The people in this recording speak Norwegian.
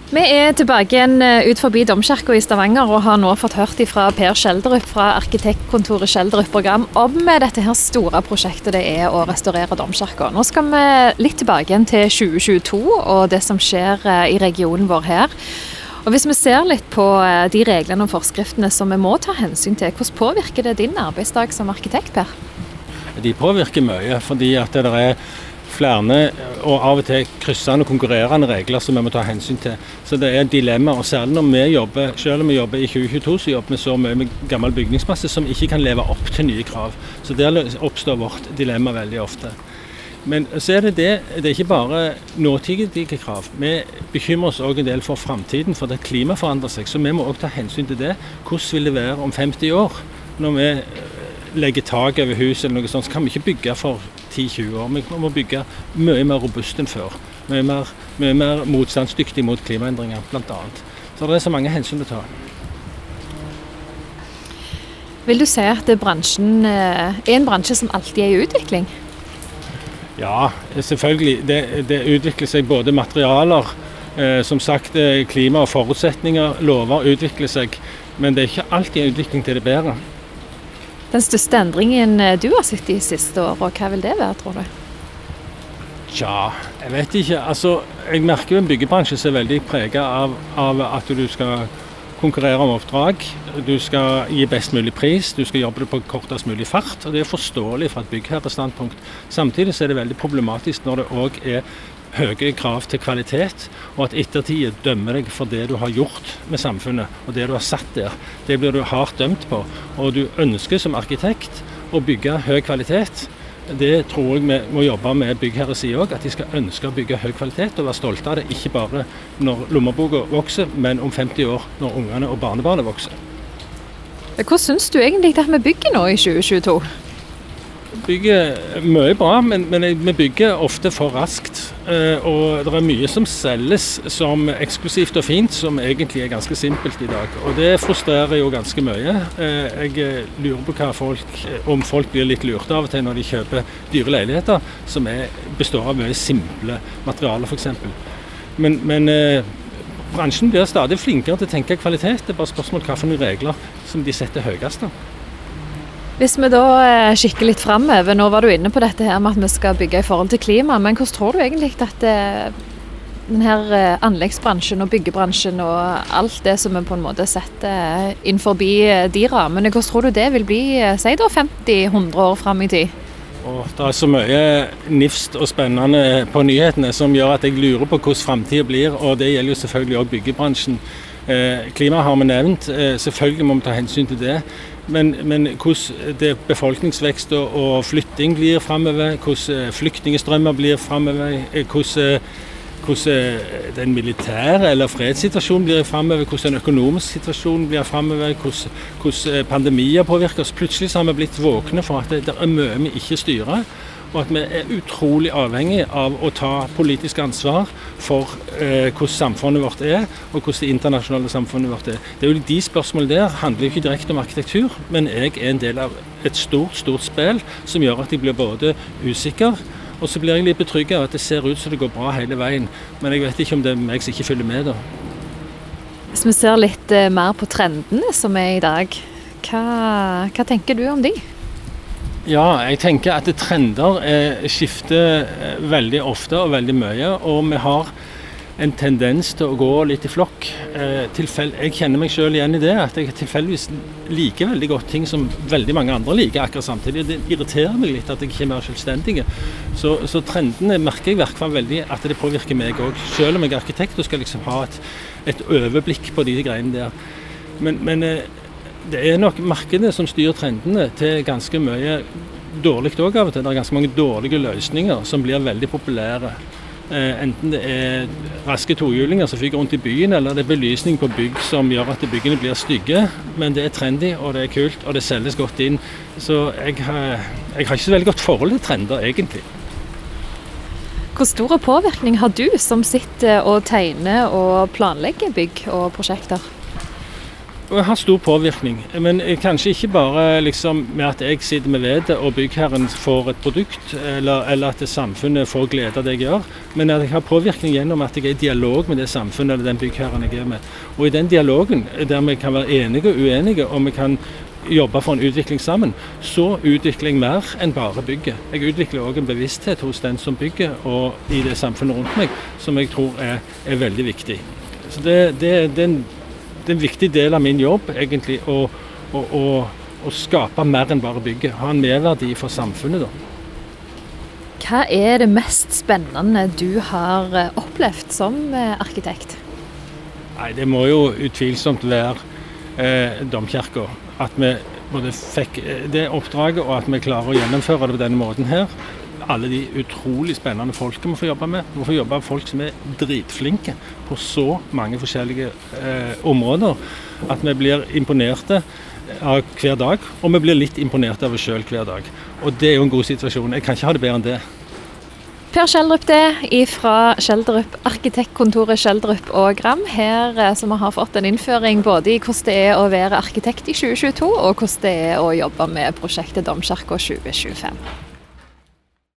Vi tilbake igjen ut forbi Domkirken i Stavanger og har nå fått hørt fra Per Skjelderup fra arkitektkontoret Skjelderup Program om dette her store prosjektet det å restaurere Domkirken. Nå skal vi litt tilbake igjen til 2022 og det som skjer i regionen vår her. Og hvis vi ser litt på de reglene og forskriftene som vi må ta hensyn til, hvordan påvirker det din arbeidsdag som arkitekt, Per? De påvirker mye fordi at det flere og av og til kryssende og konkurrerende regler som vi må ta hensyn til. Så det dilemma, og særlig når vi jobber, selv om vi jobber i 2022, så jobber vi så mye med gammel bygningsmasse som ikke kan leve opp til nye krav. Så der oppstår vårt dilemma veldig ofte. Men så det er ikke bare nåtidige krav. Vi bekymrer oss også en del for fremtiden, for det klimaet forandrer seg, så vi må også ta hensyn til det. Hvordan vil det være om 50 år? Når vi legger tak over huset eller noe sånt, så kan vi ikke bygge for 10-20 år. Vi må bygge mye mer robust enn før. Mye mer motstandsdyktig mot klimaendringer, blant annet. Så det så mange hensyn å ta. Vil du si at bransjen en bransje som alltid i utvikling? Ja, selvfølgelig. Det utvikler seg både materialer, som sagt klima og forutsetninger, lover utvikler seg, men det ikke alltid en utvikling til det bedre. Den største endringen du har sett de siste årene, hva vil det være, tror du? Tja, jeg vet ikke. Altså, jeg merker jo en byggebransje som veldig preget av at du skal konkurrere om oppdrag, du skal gi best mulig pris, du skal jobbe det på kortest mulig fart, og det forståelig fra et byggherrestandpunkt. Samtidig så det veldig problematisk når det også høye krav til kvalitet, og at ettertid dømmer deg for det du har gjort med samfunnet, og det du har satt der. Det blir du hardt dømt på, og du ønsker som arkitekt å bygge høy kvalitet. Det tror jeg vi må jobbe med byggherresiden også, at de skal ønske å bygge høy kvalitet og være stolte av det, ikke bare når lommeboka vokser, men om 50 år når ungene og barnebarnet vokser. Hva synes du egentlig at vi bygger nå i 2022? Bygger mye bra, men vi bygger ofte for raskt. Og det mye som selges som eksklusivt og fint, som egentlig ganske simpelt i dag. Og det frustrerer jo ganske mye. Jeg lurer på om folk blir litt lurt av og til når de kjøper dyre leiligheter, som består av mye simple materialer for eksempel. Men bransjen blir stadig flinkere til å tenke kvalitet. Det bare spørsmål hva for noen regler som de setter høyest da. Hvis vi da kikker litt fremover, nå var du inne på dette her med at vi skal bygge i forhold til klima, men hvordan tror du egentlig at denne anleggsbransjen og byggebransjen og alt det som vi på en måte setter inn forbi de rammene, hvordan tror du det vil bli, si da 50-100 år frem i tid? Det så mye nifst og spennende på nyhetene som gjør at jeg lurer på hvordan fremtiden blir, og det gjelder jo selvfølgelig også byggebransjen. Klima har vi nevnt, selvfølgelig må vi ta hensyn til det, men hvordan det befolkningsvekst og flytting blir fremover, hvordan flyktningestrømmer blir fremover, hvordan den militære eller fredssituasjonen blir fremover, hvordan den økonomiske situasjonen blir fremover, hvordan pandemier påvirker oss. Plutselig så har vi blitt våkne for at det mye vi ikke styrer, og at vi utrolig avhengig av å ta politisk ansvar for hvordan samfunnet vårt og hvordan det internasjonale samfunnet vårt Det jo de spørsmålene der handler jo ikke direkte om arkitektur, men jeg en del av et stort spill som gjør at jeg blir både usikker, og så blir jeg litt betrygget av at det ser ut som det går bra hele veien, men jeg vet ikke om det meg som ikke følger med da. Hvis vi ser litt mer på trendene som i dag, hva tenker du om de? Ja, jeg tenker at trender skifter veldig ofte og veldig mye, og vi har en tendens til å gå litt i flokk. Jeg kjenner meg selv igjen i det, at jeg tilfeldigvis liker veldig godt ting som veldig mange andre liker akkurat samtidig. Det irriterer meg litt at jeg ikke er mer selvstendig. Så trendene merker jeg i hvert fall veldig at det påvirker meg også. Selv om jeg er arkitekt og skal liksom ha et overblikk på de greiene der. Men det nok markedet som styrer trendene til ganske mye dårlig også av og til. Det ganske mange dårlige løsninger som blir veldig populære. Enten det raske tohjulinger som fyker rundt i byen, eller det belysning på bygg som gjør at byggene blir stygge. Men det trendy, og det kult, og det selges godt inn. Så jeg har ikke så veldig godt forhold til trender, egentlig. Hvor stor påvirkning har du som sitter og tegner og planlegger bygg og prosjekter? Og jeg har stor påvirkning, men kanskje ikke bare liksom med at jeg sitter med vedet og byggherren får et produkt, eller at samfunnet får glede av det jeg gjør, men at jeg har påvirkning gjennom at jeg er i dialog med det samfunnet eller den byggherren jeg er med. Og i den dialogen, der vi kan være enige og uenige, og vi kan jobbe for en utvikling sammen, så utvikler jeg mer enn bare bygget. Jeg utvikler også en bevissthet hos den som bygger, og i det samfunnet rundt meg, som jeg tror er veldig viktig. Så det er en viktig del av min jobb, egentlig, å skape mer enn bare bygge. Ha en merverdi for samfunnet, da. Hva er det mest spennende du har opplevd som arkitekt? Nei, det må jo utvilsomt være domkirka. At vi både fikk det oppdraget, og at vi klarer å gjennomføre det på denne måten her. Alle de utrolig spennende folkene vi får jobbe med. Vi får jobbe med folk som er dritflinke på så mange forskjellige områder, at vi blir imponerte av hver dag, og vi blir litt imponerte av oss selv hver dag. Og det er jo en god situasjon. Jeg kan ikke ha det bedre enn det. Per Schjelderup det, fra arkitektkontoret Schjelderup og Gram, her som har fått en innføring både i hvordan det er å være arkitekt i 2022, og hvordan det er å jobbe med prosjektet Domkirka 2025.